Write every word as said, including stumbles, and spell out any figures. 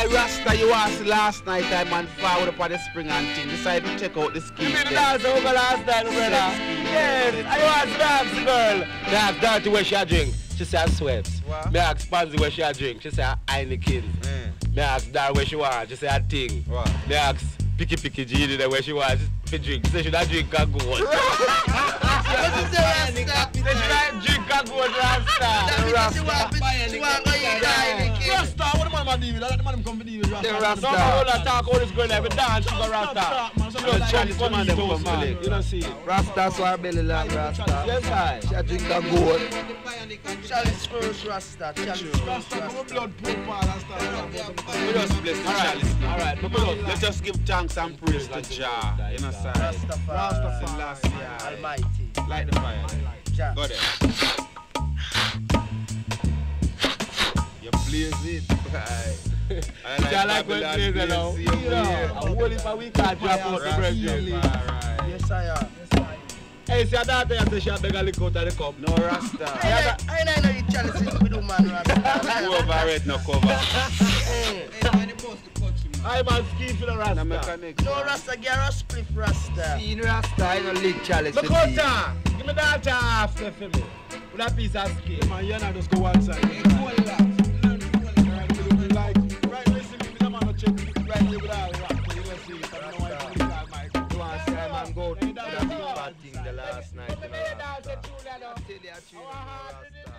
Hey, Rasta, you asked last night I man forward up on the spring and thing. Decided to check out the scheme. You did dance over last night, brother. Yes, I was dance, girl. Me ask Dirty where she a drink. She say I sweats. What? Me ask Pansy where she a drink. She say I Heineken. Mm. Me ask Dar where she want. She say a thing. What? Me ask Picky Picky G there where she want to drink. She say she not drink a gold. What is the Rasta? She not drink a gold Rasta. That means she want to she want to eat Heineken. Rasta, what the man ma deal with? Let the man come for deal with Rasta. The Rasta. Some all that talk all this girl every dance she go Rasta. You know, Charlie, come on, them come for leg. You don't see it. Rasta, so our belly long Rasta. Yes, I. She a drink a gold. Chalice first Rasta. Chalice first Rasta, no Rasta. blood profile, Rasta. We just bless the chalice. All right, look at us. Let's just give thanks and praise to Jah. You know, sir. Rastafari. Rasta last year. Almighty. Light the fire. Jah. Go there. You blaze it. I I like when Babylon plays it now. blaze it. Yeah. I hold it for we can't drop out the bread. Rastafari. Yes, I am. Hey, see, your daughter you say she a beg a lick out of the cup. No Rasta. I ain't know you chalices with you, man, Rasta. Who over it no cover. I man ski for the No Rasta. mechanics. No Rasta, get a split Rasta. In Rasta, I don't lick chalice. Look out there. Give me that half there for me. With a piece of skin. Yeah, man, you not just go one side. Like, right, listen, me, the man no check right here with all the rock. You don't see it. I don't know why you call it Mike. You want to say man go to that bad thing the last night. You know, Rasta. I tell you, I tell you, Rasta.